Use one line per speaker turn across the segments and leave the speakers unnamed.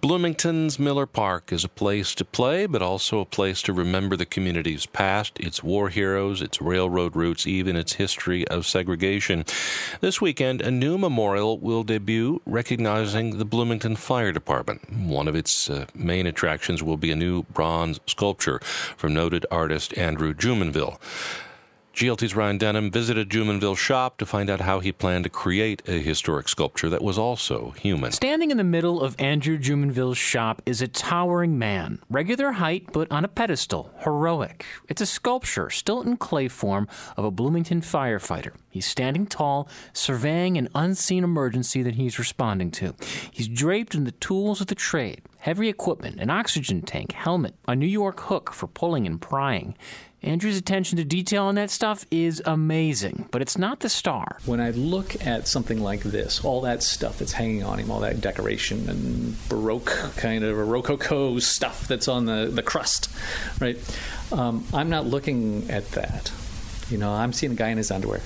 Bloomington's Miller Park is a place to play, but also a place to remember the community's past, its war heroes, its railroad routes, even its history of segregation. This weekend, a new memorial will debut recognizing the Bloomington Fire Department. One of its main attractions will be a new bronze sculpture from noted artist Andrew Jumonville. GLT's Ryan Denham visited Jumonville's shop to find out how he planned to create a historic sculpture that was also human.
Standing in the middle of Andrew Jumonville's shop is a towering man, regular height but on a pedestal, heroic. It's a sculpture, still in clay form, of a Bloomington firefighter. He's standing tall, surveying an unseen emergency that he's responding to. He's draped in the tools of the trade, heavy equipment, an oxygen tank, helmet, a New York hook for pulling and prying. Andrew's attention to detail on that stuff is amazing, but it's not the star.
When I look at something like this, all that stuff that's hanging on him, all that decoration and Baroque kind of Rococo stuff that's on the crust, right? I'm not looking at that. You know, I'm seeing a guy in his underwear.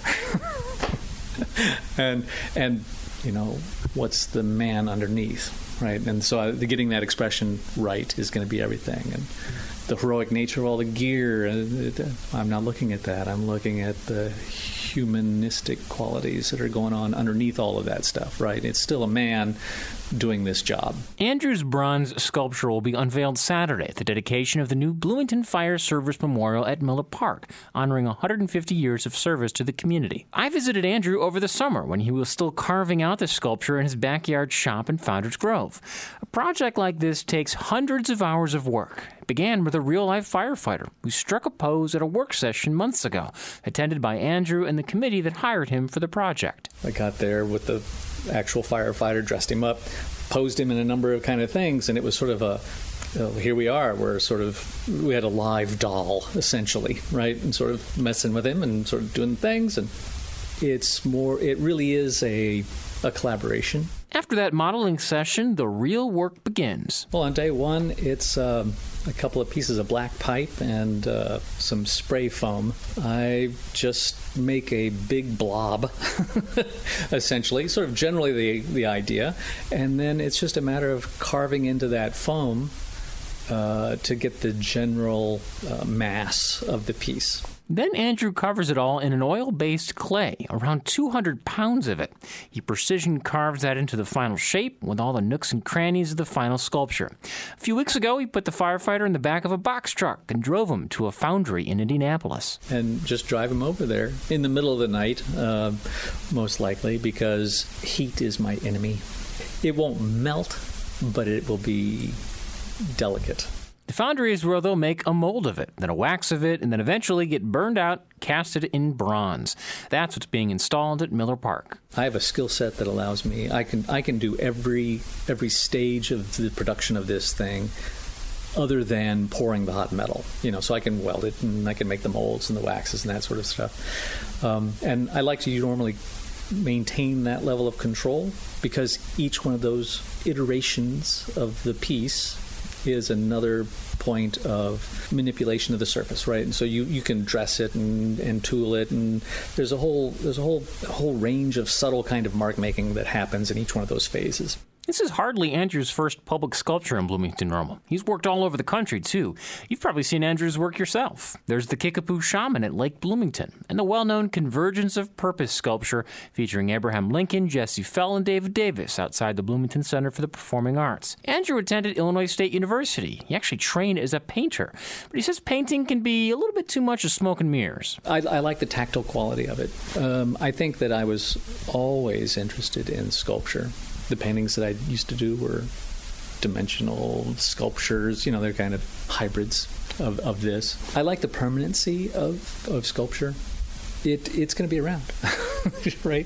and you know, what's the man underneath, right? And so getting that expression right is going to be everything. And the heroic nature of all the gear, I'm not looking at that. I'm looking at the humanistic qualities that are going on underneath all of that stuff, right? It's still a man doing this job.
Andrew's bronze sculpture will be unveiled Saturday at the dedication of the new Bloomington Fire Service Memorial at Miller Park, honoring 150 years of service to the community. I visited Andrew over the summer when he was still carving out the sculpture in his backyard shop in Founders Grove. A project like this takes hundreds of hours of work. It began with a real-life firefighter who struck a pose at a work session months ago, attended by Andrew and the committee that hired him for the project.
I got there with the actual firefighter, dressed him up, posed him in a number of kind of things, and it was sort of here we are. We had a live doll, essentially, right? And sort of messing with him and sort of doing things, and it really is a collaboration.
After that modeling session, the real work begins.
Well, on day one, it's a couple of pieces of black pipe and some spray foam. I just make a big blob, essentially, sort of generally the idea. And then it's just a matter of carving into that foam to get the general mass of the piece.
Then Andrew covers it all in an oil-based clay, around 200 pounds of it. He precision carves that into the final shape with all the nooks and crannies of the final sculpture. A few weeks ago, he put the firefighter in the back of a box truck and drove him to a foundry in Indianapolis.
And just drive him over there in the middle of the night, most likely, because heat is my enemy. It won't melt, but it will be delicate.
The foundry is where they'll make a mold of it, then a wax of it, and then eventually get burned out, casted in bronze. That's what's being installed at Miller Park.
I have a skill set that allows me. I can do every stage of the production of this thing, other than pouring the hot metal. You know, so I can weld it and I can make the molds and the waxes and that sort of stuff. And I like to normally maintain that level of control because each one of those iterations of the piece is another point of manipulation of the surface, right? And so you can dress it and tool it, and there's a whole range of subtle kind of mark making that happens in each one of those phases.
This is hardly Andrew's first public sculpture in Bloomington Normal. He's worked all over the country, too. You've probably seen Andrew's work yourself. There's the Kickapoo Shaman at Lake Bloomington, and the well-known Convergence of Purpose sculpture featuring Abraham Lincoln, Jesse Fell, and David Davis outside the Bloomington Center for the Performing Arts. Andrew attended Illinois State University. He actually trained as a painter, but he says painting can be a little bit too much of smoke and mirrors.
I like the tactile quality of it. I think that I was always interested in sculpture. The paintings that I used to do were dimensional sculptures. You know, they're kind of hybrids of this. I like the permanency of sculpture. It's going to be around, right?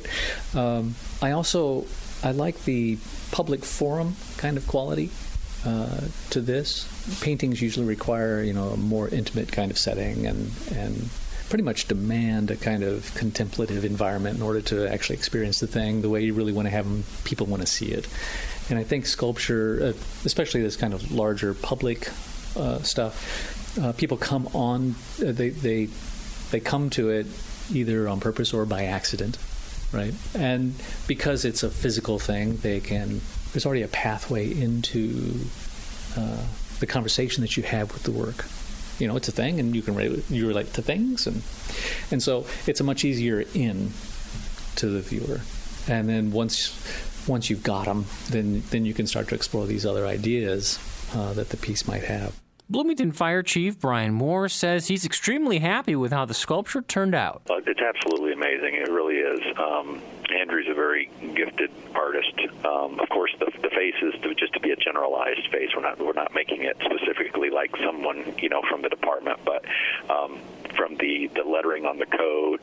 I like the public forum kind of quality to this. Paintings usually require, you know, a more intimate kind of setting and pretty much demand a kind of contemplative environment in order to actually experience the thing the way you really want to have them, people want to see it. And I think sculpture, especially this kind of larger public stuff, people come on, they come to it either on purpose or by accident, right? And because it's a physical thing, they can there's already a pathway into the conversation that you have with the work. It's a thing, and you relate to things, and so it's a much easier in to the viewer. And then once you've got them, then you can start to explore these other ideas that the piece might have.
Bloomington Fire Chief Brian Moore says he's extremely happy with how the sculpture turned out.
It's absolutely amazing. It really is. Andrew's a very gifted artist. Of course, the face is just to be a generalized face. We're not making it specifically like someone from the department, but from the lettering on the coat,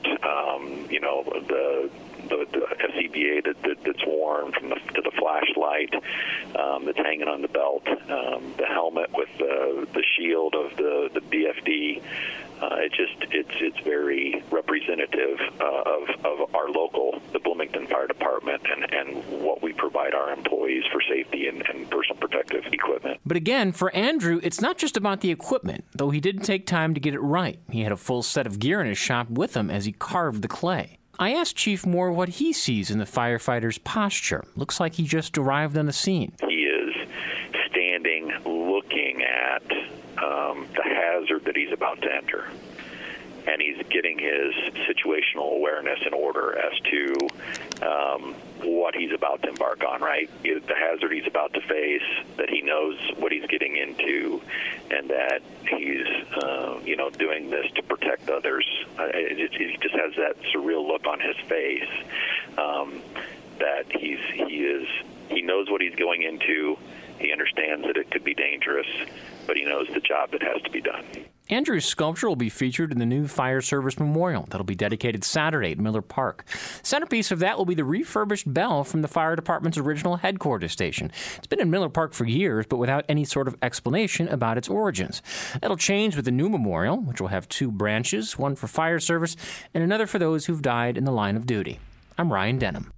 the FCBA that's worn to the flashlight that's hanging on the belt, the helmet with the shield of the BFD. It's very representative of our local, the Bloomington Fire Department, and what we provide our employees for safety and personal protective equipment.
But again, for Andrew, it's not just about the equipment, though he did take time to get it right. He had a full set of gear in his shop with him as he carved the clay. I asked Chief Moore what he sees in the firefighter's posture. Looks like he just arrived on the scene.
He is standing, looking at the hazard that he's about to enter. And he's getting his situational awareness in order as to what he's about to embark on, right? The hazard he's about to face, that he knows what he's getting into, and that he's, doing this to protect others. He just has that surreal look on his face that he knows what he's going into. He understands that it could be dangerous, but he knows the job that has to be done.
Andrew's sculpture will be featured in the new Fire Service Memorial that'll be dedicated Saturday at Miller Park. Centerpiece of that will be the refurbished bell from the fire department's original headquarters station. It's been in Miller Park for years, but without any sort of explanation about its origins. That'll change with the new memorial, which will have 2 branches, one for fire service and another for those who've died in the line of duty. I'm Ryan Denham.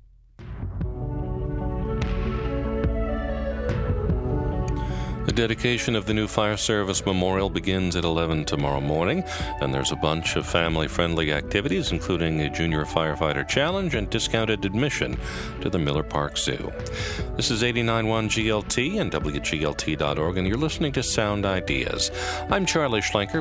The dedication of the new Fire Service Memorial begins at 11 tomorrow morning, and there's a bunch of family-friendly activities, including a Junior Firefighter Challenge and discounted admission to the Miller Park Zoo. This is 89.1 GLT and WGLT.org, and you're listening to Sound Ideas. I'm Charlie Schlenker.